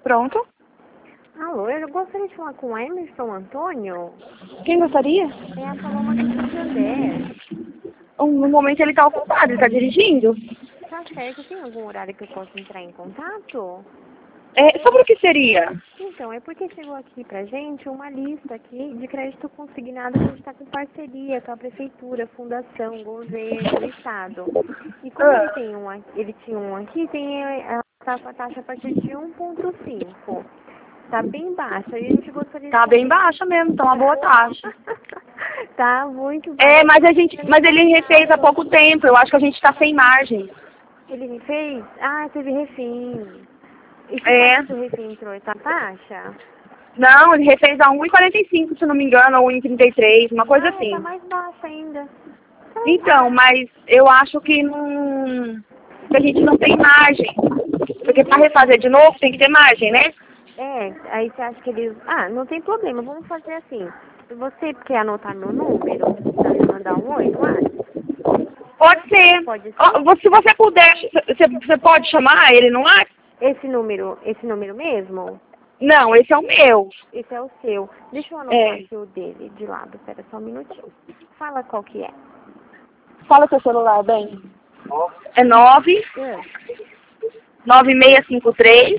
Pronto. Alô, eu gostaria de falar com o Emerson Antônio. Quem gostaria? É a Paloma do Santander. No momento ele tá ocupado, ele tá dirigindo. Tá certo, tem algum horário que eu possa entrar em contato? Sobre o que seria? Então, é porque chegou aqui pra gente uma lista aqui de crédito consignado que a gente está com parceria com a prefeitura, fundação, governo, estado. E como ele tinha um aqui, tá com a taxa a partir de 1,5. Tá bem baixa e a gente gostaria de Tá bem saber. baixa mesmo, tá uma boa taxa. Tá muito baixa. Mas ele refez há pouco tempo, eu acho que a gente tá sem margem. Ele fez? Ah, teve refim. E É. se o refim entrou essa taxa? Não, ele refez a 1,45, se não me engano, ou 1,33, uma coisa assim. Tá mais baixa ainda. Então, mas eu acho que não, que a gente não tem margem. Porque para refazer de novo tem que ter margem, né? Aí você acha que eles... Ah, não tem problema, vamos fazer assim. Você quer anotar meu número pra me mandar um oi no WhatsApp? Pode ser. Pode ser? Ó, se você puder, você pode chamar ele no WhatsApp? Esse número mesmo? Não, esse é o meu. Esse é o seu. Deixa eu anotar aqui o dele de lado, pera só um minutinho. Fala qual que é. Fala seu celular, bem. É 9653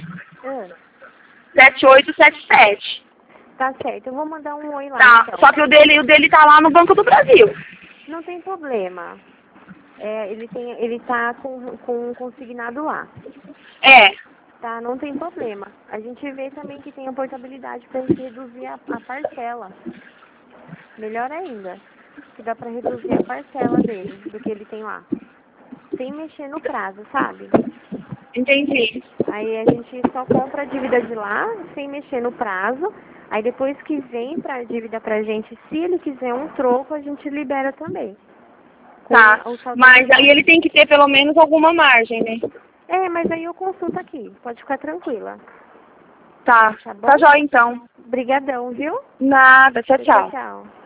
7877. Tá certo, eu vou mandar um oi lá, Tá, então. só que o dele tá lá no Banco do Brasil. Não tem problema. Ele tá com consignado lá. Tá, não tem problema. A gente vê também que tem a portabilidade pra gente reduzir a parcela. Melhor ainda, que dá pra reduzir a parcela dele, do que ele tem lá. Sem mexer no prazo, sabe? Entendi. Aí a gente só compra a dívida de lá, sem mexer no prazo. Aí depois que vem a dívida pra gente, se ele quiser um troco, a gente libera também. Tá, mas aí ele tem que ter pelo menos alguma margem, né? Mas aí eu consulto aqui, pode ficar tranquila. Tá, Tá bom? tá jóia então. Obrigadão, viu? Nada, tchau, tchau. Tchau.